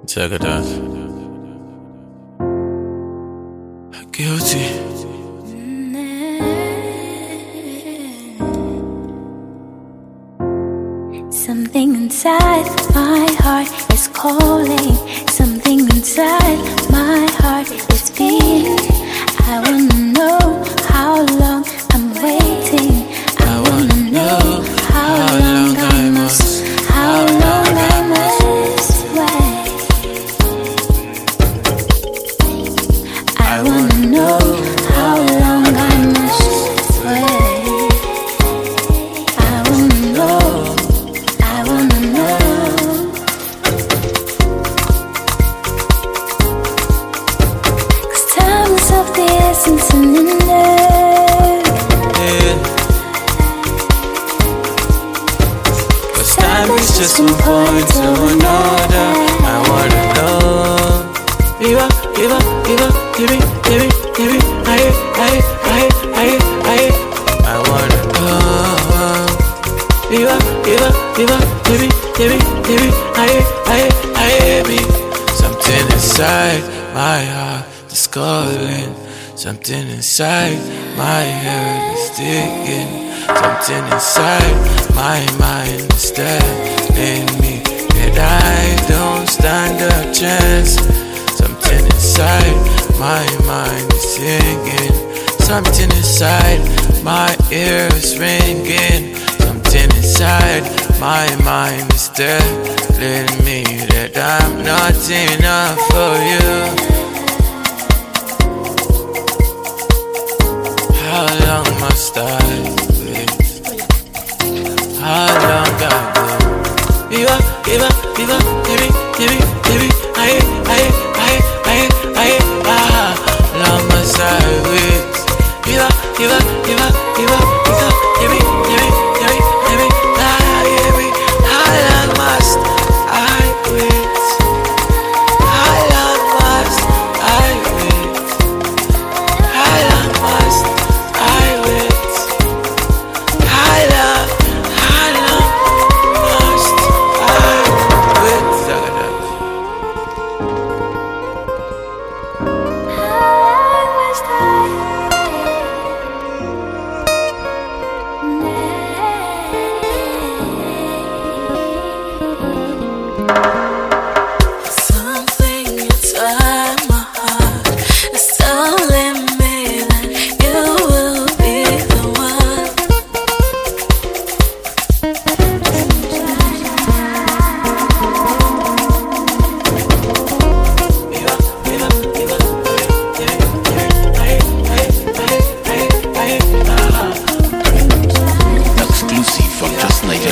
Check it out. Guilty. Something inside my heart is calling. Something inside my heart is beating. I wanna know how long I'm waiting. I wanna know how long I must wait. I wanna know how long I must wait. I wanna know. I wanna know. 'Cause time is of the essence and in there. Yeah. But time is just one point to another. I wanna know. Viva, viva, viva, give it, give it, give it. Aye, aye, aye, aye, aye. I wanna know. Viva, viva, viva, give it, give it, give it. Aye, aye, aye, me. Something inside my heart is calling. Something inside my head is digging. Something inside my mind is telling me that I don't stand a chance. Something inside my mind is singing. Something inside my ear is ringing. Something inside my mind is telling me that I'm not enough for you. How long must I wait? How long I go? Viva, viva, viva, give it, give it, give it. Aye, aye, aye, aye, aye, ah. How long must I wait? Viva, viva, viva, viva, viva, give it, give it, give it, give it, ah, give it. How long must I wait? How long must I wait? How long must I wait? How long must I wait? Something inside my heart is telling me that you will be the one. Exclusive from justniger.com.